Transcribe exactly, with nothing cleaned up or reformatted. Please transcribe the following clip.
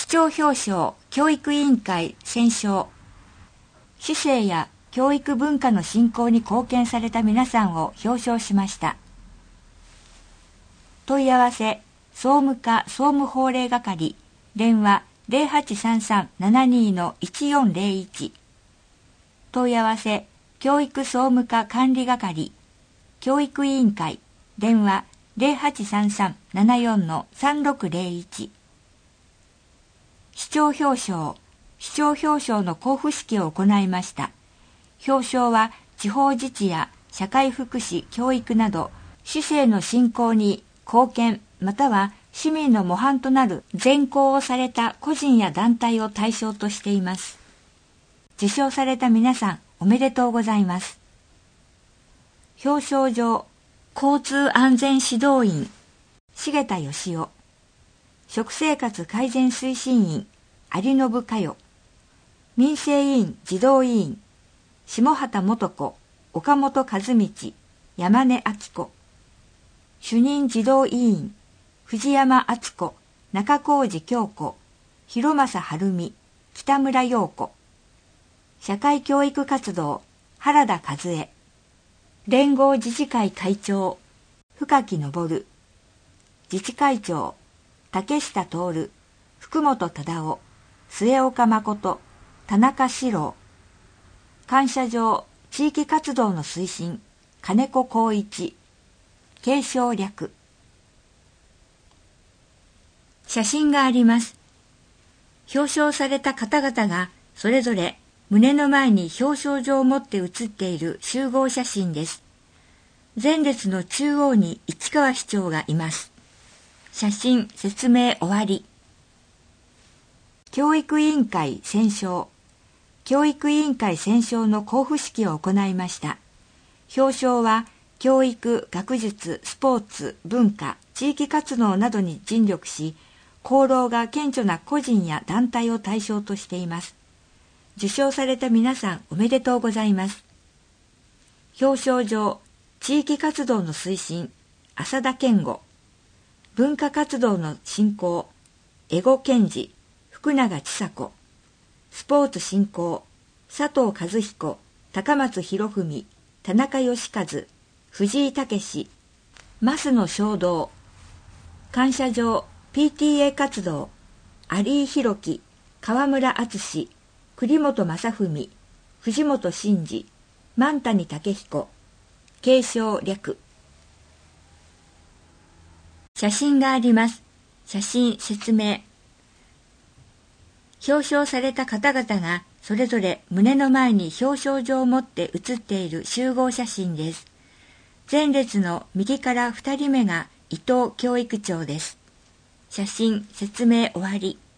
長表彰教育委員会選奨。市政や教育文化の振興に貢献された皆さんを表彰しました。問い合わせ総務課総務法令係電話 ゼロはちさんさん ななに いちよんゼロいち。問い合わせ教育総務課管理係教育委員会電話 ゼロはちさんさん ななよん さんろくゼロいち。市長表彰市長表彰の交付式を行いました。表彰は地方自治や社会福祉教育など市政の振興に貢献または市民の模範となる善行をされた個人や団体を対象としています。受賞された皆さんおめでとうございます。表彰状交通安全指導員重田義雄、食生活改善推進員有信佳代、民生委員児童委員下畑素子、岡本和道、山根明子、主任児童委員藤山敦子、中小路京子、広政晴美、北村陽子、社会教育活動原田和恵、連合自治会会長深木昇、自治会長竹下徹、福本忠夫、末岡誠、田中史郎、感謝状地域活動の推進金子光一、継承略。写真があります。表彰された方々がそれぞれ胸の前に表彰状を持って写っている集合写真です。前列の中央に市川市長がいます。写真説明終わり。教育委員会選奨。教育委員会選奨の交付式を行いました。表彰は教育、学術、スポーツ、文化、地域活動などに尽力し、功労が顕著な個人や団体を対象としています。受賞された皆さんおめでとうございます。表彰状、地域活動の推進、浅田健吾、文化活動の振興、江古健二、福永千佐子、スポーツ振興、佐藤和彦、高松博文、田中義和、藤井武史、増野正道、感謝状、ピーティーエー 活動、有井弘樹、河村敦、栗本正文、藤本真二、万谷武彦、継承略。写真があります。写真説明。表彰された方々がそれぞれ胸の前に表彰状を持って写っている集合写真です。前列の右からふたりめが伊藤教育長です。写真説明終わり。